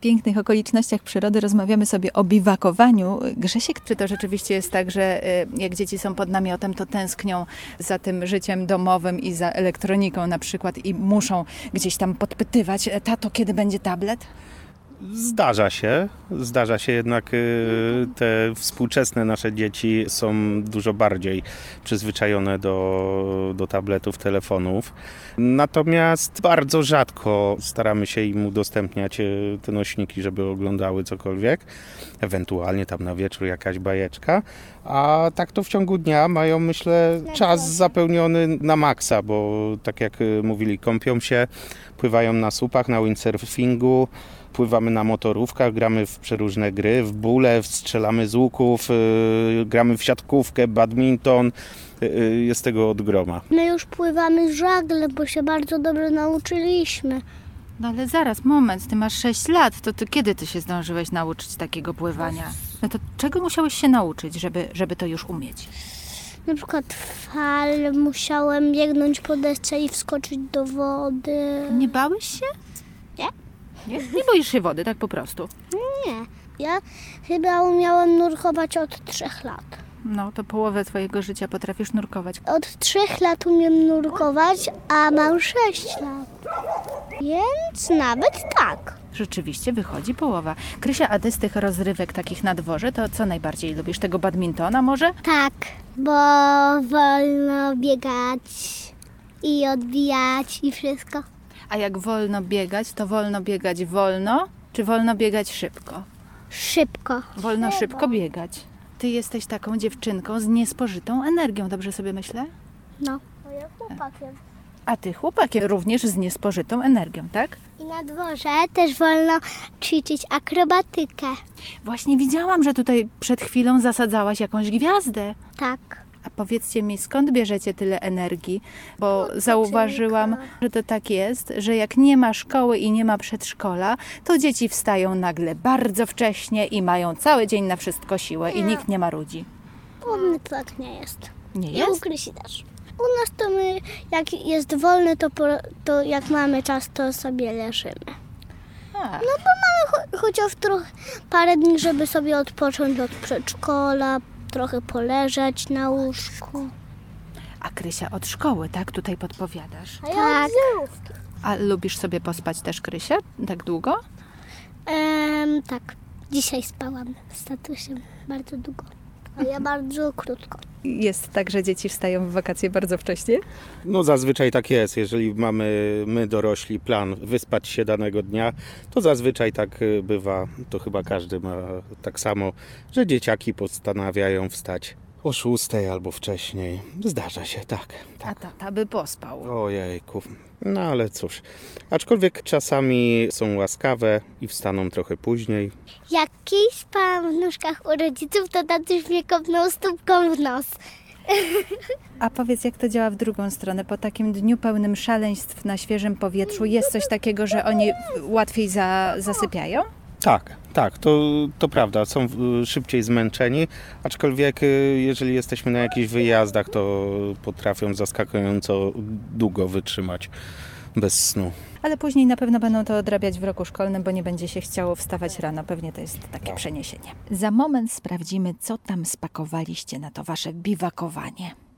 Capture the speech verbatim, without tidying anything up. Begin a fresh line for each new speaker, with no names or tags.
pięknych okolicznościach przyrody rozmawiamy sobie o biwakowaniu. Grzesiek, czy to rzeczywiście jest tak, że jak dzieci są pod namiotem, to tęsknią za tym życiem domowym i za elektroniką na przykład i muszą gdzieś tam podpytywać, tato, kiedy będzie tablet?
Zdarza się, zdarza się jednak y, te współczesne nasze dzieci są dużo bardziej przyzwyczajone do, do tabletów, telefonów. Natomiast bardzo rzadko staramy się im udostępniać y, te nośniki, żeby oglądały cokolwiek. Ewentualnie tam na wieczór jakaś bajeczka. A tak to w ciągu dnia mają, myślę, czas zapełniony na maksa, bo tak jak y, mówili, kąpią się, pływają na słupach, na windsurfingu. Pływamy na motorówkach, gramy w przeróżne gry, w bóle, strzelamy z łuków, yy, gramy w siatkówkę, badminton. Yy, jest tego od groma.
My już pływamy żagle, bo się bardzo dobrze nauczyliśmy.
No ale zaraz, moment, ty masz sześć lat, to ty, kiedy ty się zdążyłeś nauczyć takiego pływania? No to czego musiałeś się nauczyć, żeby, żeby to już umieć?
Na przykład fal, musiałem biegnąć po desce i wskoczyć do wody.
Nie bałeś się?
Nie.
Nie? Nie boisz się wody, tak po prostu?
Nie. Ja chyba umiałem nurkować od trzech lat.
No, to połowę twojego życia potrafisz nurkować.
Od trzech lat umiem nurkować, a mam sześć lat. Więc nawet tak.
Rzeczywiście wychodzi połowa. Krysia, a ty z tych rozrywek takich na dworze, to co najbardziej lubisz? Tego badmintona może?
Tak, bo wolno biegać i odbijać i wszystko.
A jak wolno biegać, to wolno biegać wolno, czy wolno biegać szybko?
Szybko.
Wolno szybko biegać. Ty jesteś taką dziewczynką z niespożytą energią, dobrze sobie myślę?
No. A ja chłopakiem.
A ty chłopakiem również z niespożytą energią, tak?
I na dworze też wolno ćwiczyć akrobatykę.
Właśnie widziałam, że tutaj przed chwilą zasadzałaś jakąś gwiazdę.
Tak.
A powiedzcie mi, skąd bierzecie tyle energii? Bo zauważyłam, że to tak jest, że jak nie ma szkoły i nie ma przedszkola, to dzieci wstają nagle bardzo wcześnie i mają cały dzień na wszystko siłę i nikt nie marudzi.
U mnie tak nie jest.
Nie
I u
jest?
Krysi też. U nas to my, jak jest wolny, to, po, to jak mamy czas, to sobie leżymy.
A,
No bo mamy cho- chociaż trochę parę dni, żeby sobie odpocząć od przedszkola, trochę poleżeć na łóżku.
a Krysia od szkoły, tak? Tutaj podpowiadasz.
A ja tak. Od zerówki.
A lubisz sobie pospać też, Krysia? Tak długo?
Ehm, tak. Dzisiaj spałam z tatusiem bardzo długo. A ja bardzo krótko.
Jest tak, że dzieci wstają w wakacje bardzo wcześnie?
No zazwyczaj tak jest. Jeżeli mamy my dorośli plan wyspać się danego dnia, to zazwyczaj tak y, bywa. To chyba każdy ma tak samo, że dzieciaki postanawiają wstać o szóstej albo wcześniej. Zdarza się, tak.
A
tak.
tata by pospał.
Ojejku. No ale cóż. Aczkolwiek czasami są łaskawe i wstaną trochę później.
Jak kiedyś spałam w nóżkach u rodziców, to tatuś mnie kopnął stópką w nos.
A powiedz, jak to działa w drugą stronę? Po takim dniu pełnym szaleństw na świeżym powietrzu jest coś takiego, że oni łatwiej za, zasypiają?
Tak, tak, to, to prawda, są y, szybciej zmęczeni, aczkolwiek y, jeżeli jesteśmy na jakichś wyjazdach, to potrafią zaskakująco długo wytrzymać bez snu.
Ale później na pewno będą to odrabiać w roku szkolnym, bo nie będzie się chciało wstawać rano. Pewnie to jest takie przeniesienie. Za moment sprawdzimy, co tam spakowaliście na to wasze biwakowanie.